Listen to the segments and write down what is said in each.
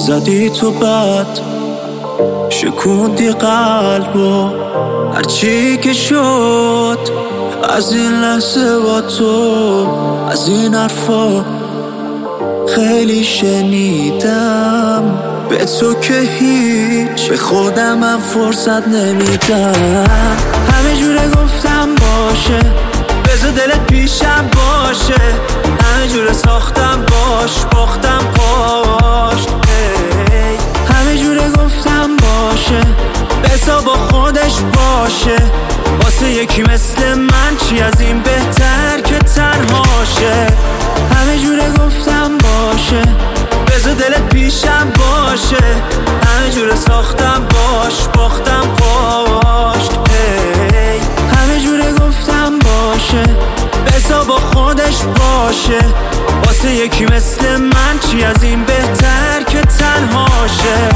زدی تو بد شکوندی قلبو هرچی که شد از این لحظه با تو، از این حرفا خیلی شنیدم، به تو که هیچ به خودم من فرصت نمیدم. همه جوره گفتم باشه بذار دلت پیشم باشه، همه جوره ساختم باش باختم پاش. همه جوره گفتم باشه بذار با خودش باشه، واسه یکی مثل من چی از این بهتر که تنهاشه. همه جوره گفتم باشه بذار دلت پیشم باشه، همه جوره ساختم باش باختم پاش. همه جوره گفتم باشه بذار با خودش باشه، واسه یکی مثل من چی از این بهتر که تنهاشه.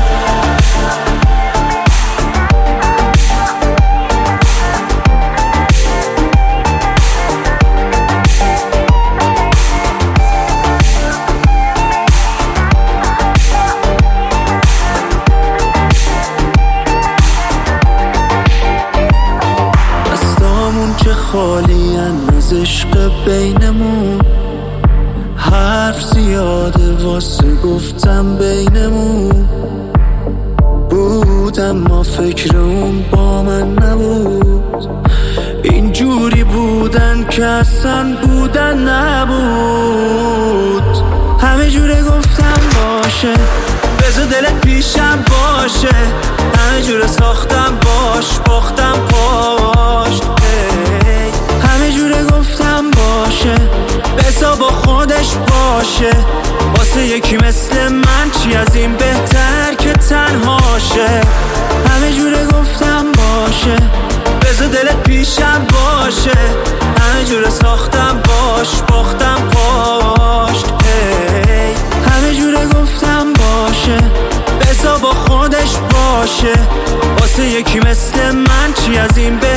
که خالی از عشق بینمون، حرف زیاده واسه گفتم بینمون بود، اما فکر اون با من نبود. اینجوری بودن که اصلا بودن نبود. همه جوره گفتم باشه بذار دلت پیشم باشه، همه جوره ساختم باش باختم پاش. همه جوره گفتم باشه بذار با خودش باشه، واسه یکی مثل من چی از این بهتر که تنهاشه. همه جوره گفتم باشه بذار دلت پیشم باشه، همه جوره ساختم باش باختم پاش. همه جوره گفتم باشه بذار با خودش باشه، واسه یکی مثل من چی از این